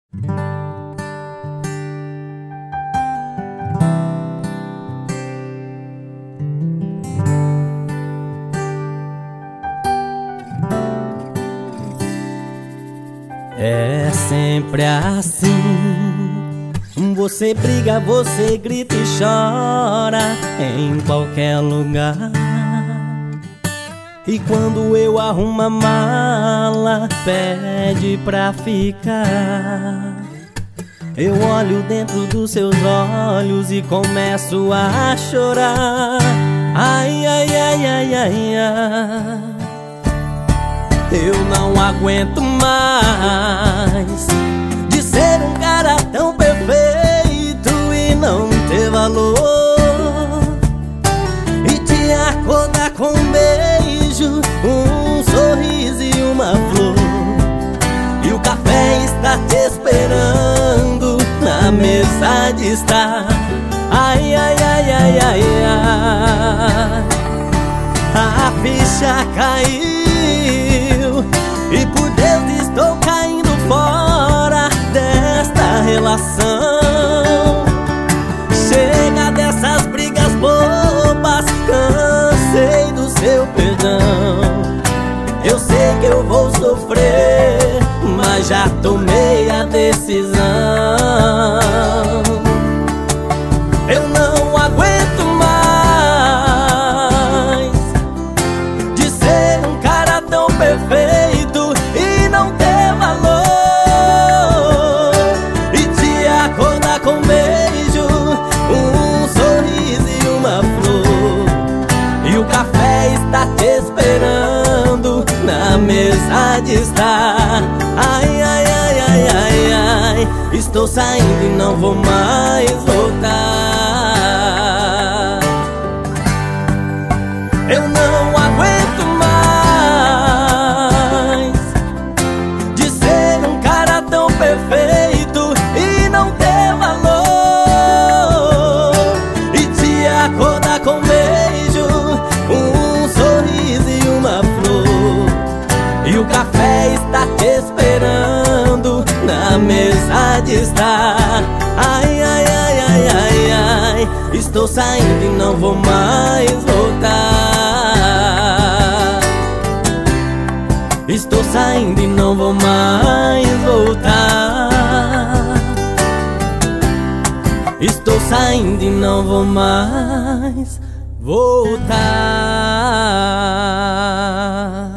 É sempre assim. Você briga, você grita e chora em qualquer lugar. E quando eu arrumo a mala, pede pra ficar. Eu olho dentro dos seus olhos e começo a chorar. Ai, ai, ai, ai, ai, ai. Eu não aguento mais de ser um cara tão perfeito e não ter valor, e te acordar com um beijo, um sorriso e uma flor. E o café está te esperando na mesa de estar. Ai, ai, ai, ai, ai, ai. A ficha caiu e por Deus estou caindo fora desta relação. Chega dessas brigas bobas, cansei do seu perdão. Eu sei que eu vou sofrer, mas já tomei a decisão. Eu não aguento mais de ser um cara tão perfeito e não ter valor, e te acordar com um beijo, um sorriso e uma flor. E o café está te esperando na mesa de estar. Ai, ai, ai, ai, ai, ai. Estou saindo e não vou mais voltar. Eu não aguento mais de ser um cara tão perfeito e não ter valor, e te acordar com um beijo, um sorriso e uma flor. E o café está te esperando na mesa de estar. Ai, ai, ai, ai, ai, ai. Estou saindo e não vou mais voltar. Estou saindo e não vou mais voltar. Estou saindo e não vou mais voltar.